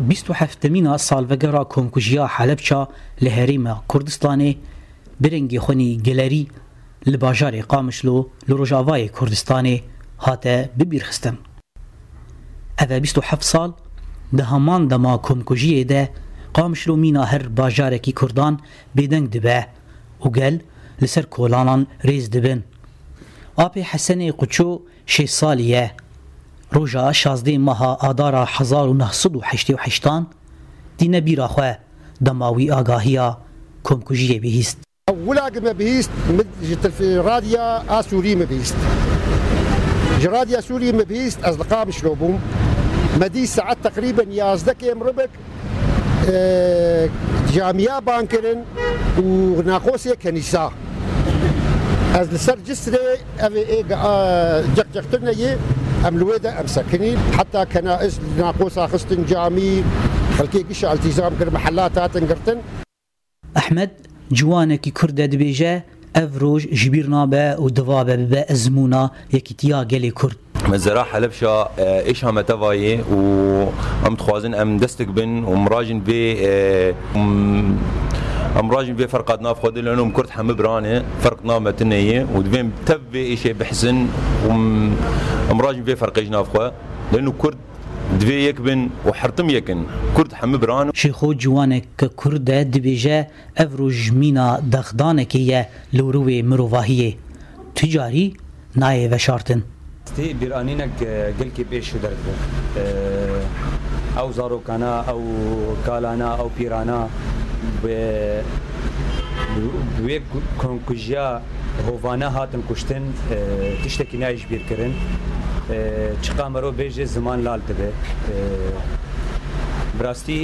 27 سالوگرا کۆمکوژیە حەلەبجا لە هەرێما کوردستانê برنگی خونی گەلەری li bajarê Qamişlo li Rojavayê Kurdistanê hate bibîrxistin. Ev e 27 sal di heman dema komkujiyê de Qamişlo mîna her bajarekî Kurdan bêdeng dibe û gel li ser kolanan rêz dibin. Apê Hesenê Quço 6 salî ye. Roja 16 meha adara 1988 dîne bîra xwe dema wî agahiya komkujiyê bihîst. ولاقي ما بيست جت في راديا سوري ما بيست راديا سوري ما بيست أصدقاء مشلوبهم مدي ساعات تقريبا يازدك يمربك جامعة بانكرن وناقوسية كنيسة از لسر جسري جقتنا يه ام الويدا ام ساكنين حتى كنائس ناقوسا خستن جامي خلقي قشع التزام كر محلات هاتن أحمد جوانێکی کوردە دەبێژە ئەڤ ڕۆژ ji bîr nabe û divabe bibe ezmûna yekîtiya gelê Kurd. Mezera Helepşa êşa me tevayê û em dixwazin em destek bin û mirajin vê ferqat nav xwe dilin û Kurd hemû biranê ferq nav me tineyê û divên tev vê êşê bihsin û mirajin vê ferqê ji nav xwe lênû Kurd divê yek bin û hertim yekin Kurd hemû biran. Şêxo ciwanek Kurd e dibêje ev roj mîna dexdanekê ye li wirûvê mirovahiyê. Ticarî nayê veşartin. Stê bîranînek gelkê pêş û derdibir. Ew zarokana, ew kalana, ew pîrana bi wê komkujiya hovane hatin kuştin tiştekî nayê ji bîr kirin. Çıqa mero bêje ziman lal dibe. Birastî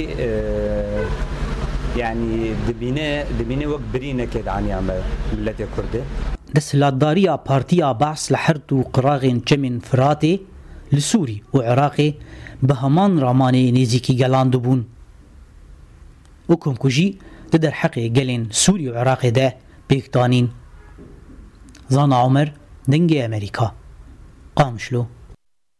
yani dibîne wek birînekê daniya me milletê Kurdê. Desthilatdariya Partiya Baas li herd û qirağên cemên Firatê li Sûrî û Iraqê bi heman ramanê nêzîkî gelan dibûn. û komkujî di derheqê gelên Sûrî û Iraqê de pêk danîn. Zana Umer, Dengê Amerîka, Qamişlo.